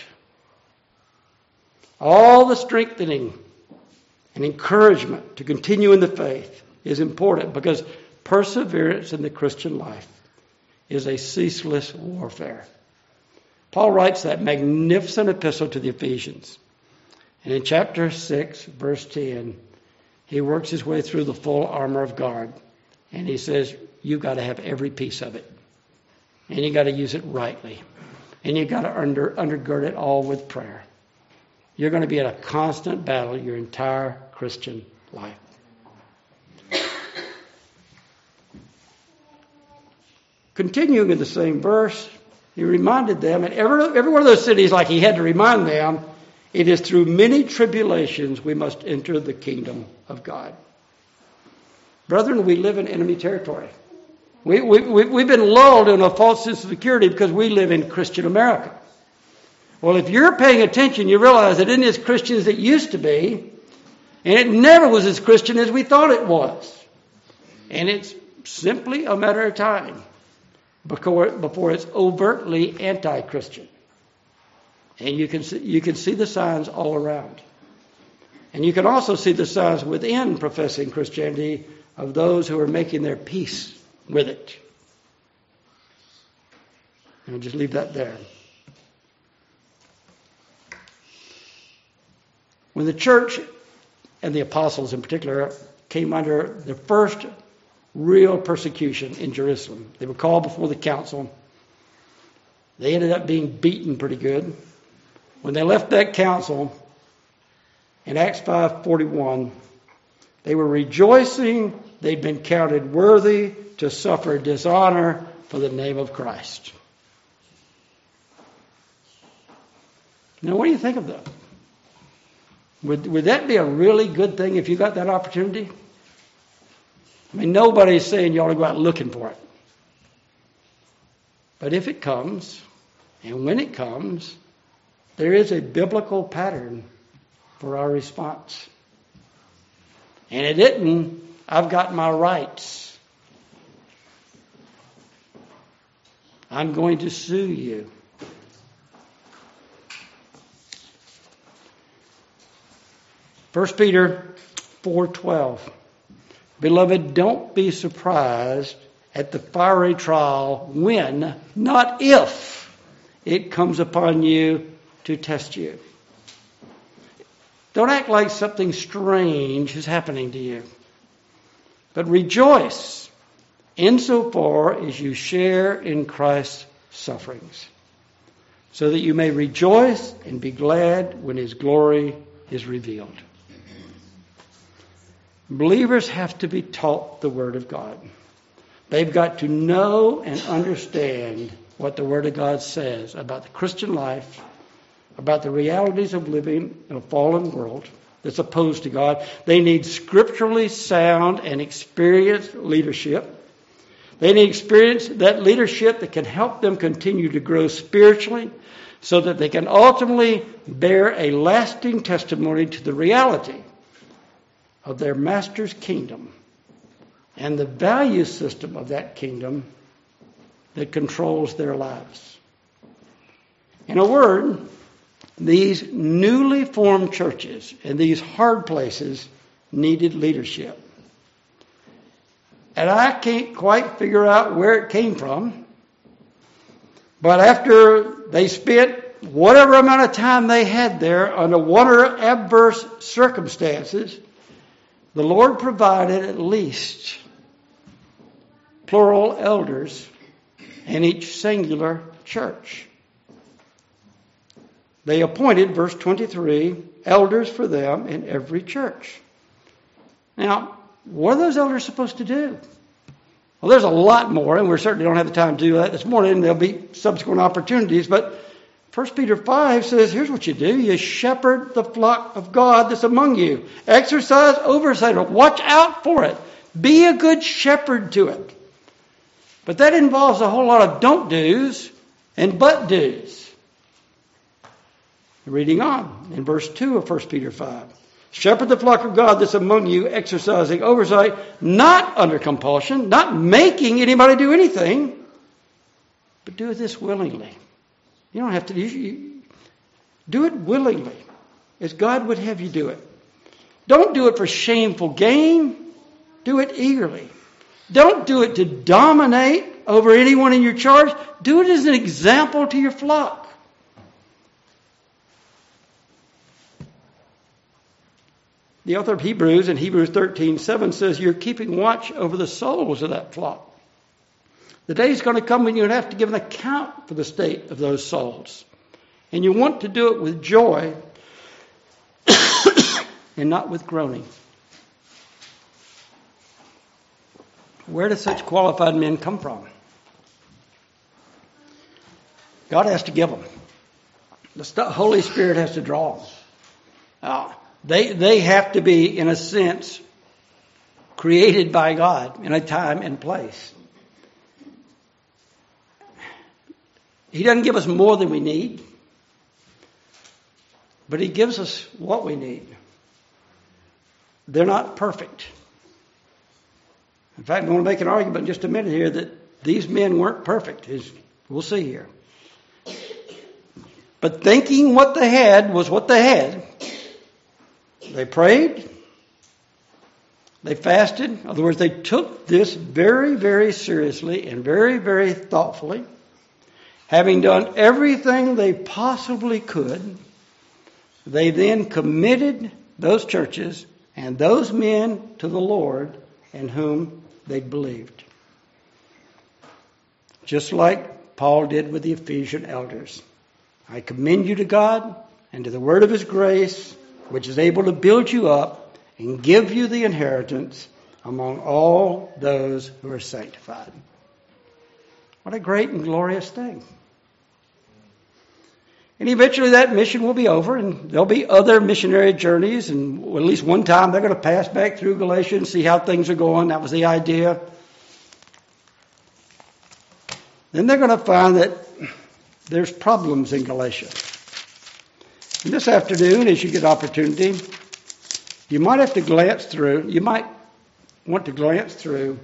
All the strengthening and encouragement to continue in the faith is important because perseverance in the Christian life is a ceaseless warfare. Paul writes that magnificent epistle to the Ephesians. And in chapter six, verse ten, he works his way through the full armor of God. And he says, you've got to have every piece of it. And you've got to use it rightly. And you've got to under, undergird it all with prayer. You're going to be in a constant battle your entire Christian life. Continuing in the same verse, he reminded them, and every, every one of those cities, like he had to remind them, it is through many tribulations we must enter the kingdom of God. Brethren, we live in enemy territory. We, we, we, we've been lulled in a false sense of security because we live in Christian America. Well, if you're paying attention, you realize that it isn't as Christian as it used to be, and it never was as Christian as we thought it was. And it's simply a matter of time before, before it's overtly anti-Christian. And you can see, you can see the signs all around. And you can also see the signs within professing Christianity of those who are making their peace with it. And I'll just leave that there. When the church, and the apostles in particular, came under the first real persecution in Jerusalem, they were called before the council. They ended up being beaten pretty good. When they left that council, in Acts five forty-one, they were rejoicing they'd been counted worthy to suffer dishonor for the name of Christ. Now, what do you think of that? Would, would that be a really good thing if you got that opportunity? I mean, nobody's saying you ought to go out looking for it. But if it comes, and when it comes, there is a biblical pattern for our response. And it isn't, I've got my rights. I'm going to sue you. First Peter four twelve. Beloved, don't be surprised at the fiery trial when, not if, it comes upon you to test you. Don't act like something strange is happening to you. But rejoice insofar as you share in Christ's sufferings, so that you may rejoice and be glad when His glory is revealed. Believers have to be taught the Word of God. They've got to know and understand what the Word of God says about the Christian life, about the realities of living in a fallen world that's opposed to God. They need scripturally sound and experienced leadership. They need experience that leadership that can help them continue to grow spiritually so that they can ultimately bear a lasting testimony to the reality of their Master's kingdom and the value system of that kingdom that controls their lives. In a word, these newly formed churches and these hard places needed leadership. And I can't quite figure out where it came from. But after they spent whatever amount of time they had there under whatever adverse circumstances, the Lord provided at least plural elders in each singular church. They appointed, verse twenty-three, elders for them in every church. Now, what are those elders supposed to do? Well, there's a lot more, and we certainly don't have the time to do that this morning. There'll be subsequent opportunities, but First Peter five says, here's what you do. You shepherd the flock of God that's among you. Exercise oversight. Watch out for it. Be a good shepherd to it. But that involves a whole lot of don't do's and but do's. Reading on in verse two of First Peter five. Shepherd the flock of God that's among you, exercising oversight, not under compulsion, not making anybody do anything, but do this willingly. You don't have to. You, you, do it willingly, as God would have you do it. Don't do it for shameful gain. Do it eagerly. Don't do it to dominate over anyone in your charge. Do it as an example to your flock. The author of Hebrews in Hebrews thirteen seven says you're keeping watch over the souls of that flock. The day is going to come when you'll have to give an account for the state of those souls. And you want to do it with joy and not with groaning. Where do such qualified men come from? God has to give them. The Holy Spirit has to draw them. Uh, they, they have to be, in a sense, created by God in a time and place. He doesn't give us more than we need, but He gives us what we need. They're not perfect. In fact, I want to make an argument in just a minute here that these men weren't perfect, as we'll see here. But thinking what they had was what they had. They prayed. They fasted. In other words, they took this very, very seriously and very, very thoughtfully. Having done everything they possibly could, they then committed those churches and those men to the Lord in whom they believed. Just like Paul did with the Ephesian elders. I commend you to God and to the word of His grace, which is able to build you up and give you the inheritance among all those who are sanctified. What a great and glorious thing. And eventually that mission will be over, and there'll be other missionary journeys, and at least one time they're going to pass back through Galatia and see how things are going. That was the idea. Then they're going to find that there's problems in Galatia. And this afternoon, as you get opportunity, you might have to glance through, you might want to glance through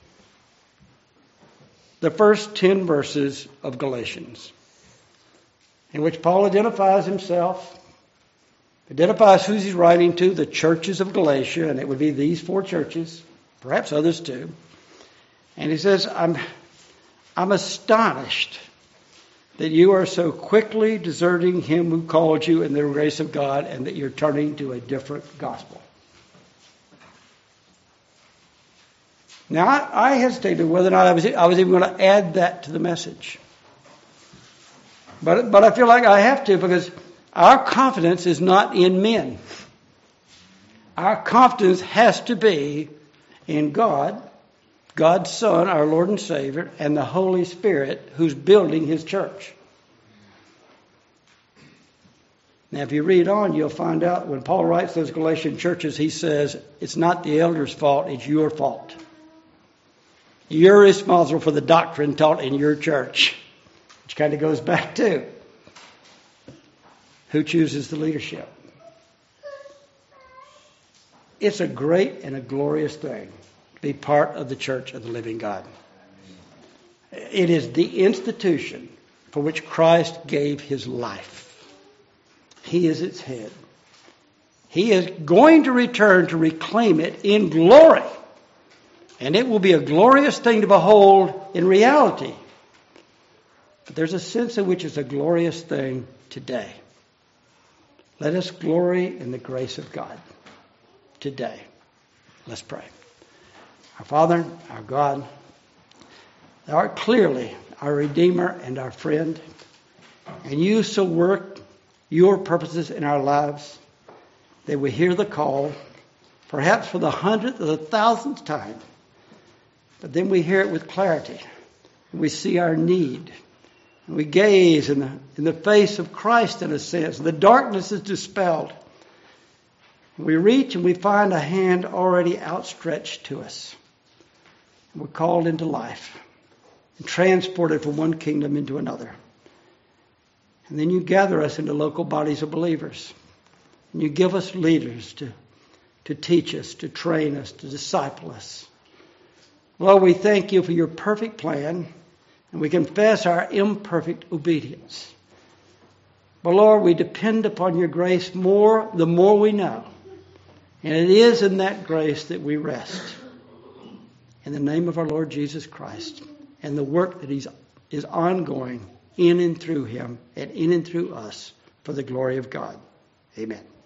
the first ten verses of Galatians, in which Paul identifies himself, identifies who he's writing to, the churches of Galatia, and it would be these four churches, perhaps others too. And he says, I'm, I'm astonished that you are so quickly deserting him who called you in the grace of God, and that you're turning to a different gospel. Now, I, I hesitated whether or not I was, I was even going to add that to the message. But, but I feel like I have to, because our confidence is not in men. Our confidence has to be in God, God's Son, our Lord and Savior, and the Holy Spirit who's building His church. Now, if you read on, you'll find out when Paul writes those Galatian churches, he says, it's not the elders' fault, it's your fault. You're responsible for the doctrine taught in your church. Which kind of goes back to who chooses the leadership. It's a great and a glorious thing to be part of the church of the living God. It is the institution for which Christ gave His life. He is its head. He is going to return to reclaim it in glory. And it will be a glorious thing to behold in reality. But there's a sense in which it's a glorious thing today. Let us glory in the grace of God today. Let's pray. Our Father, our God, Thou art clearly our Redeemer and our friend, and You so work Your purposes in our lives that we hear the call, perhaps for the hundredth or the thousandth time, but then we hear it with clarity. We see our need. And we gaze in the, in the face of Christ, in a sense. The darkness is dispelled. We reach and we find a hand already outstretched to us. And we're called into life and transported from one kingdom into another. And then You gather us into local bodies of believers. And You give us leaders to, to teach us, to train us, to disciple us. Lord, we thank You for Your perfect plan. And we confess our imperfect obedience. But Lord, we depend upon Your grace more the more we know. And it is in that grace that we rest. In the name of our Lord Jesus Christ and the work that He's is ongoing in and through Him and in and through us for the glory of God. Amen.